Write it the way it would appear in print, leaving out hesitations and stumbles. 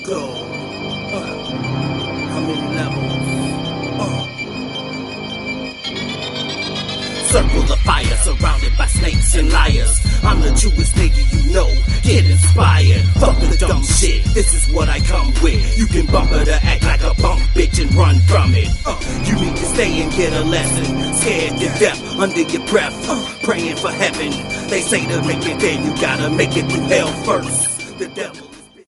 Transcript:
go. How many levels? Circle of fire, surrounded by snakes and liars. I'm the truest nigga you know. Get inspired. Fuck the dumb shit. This is what I come with. You can bump her to act like a bump bitch and run from it. You need to stay and get a lesson. Scared to death under your breath. Praying for heaven. They say to make it there, you gotta make it through hell first. The devil.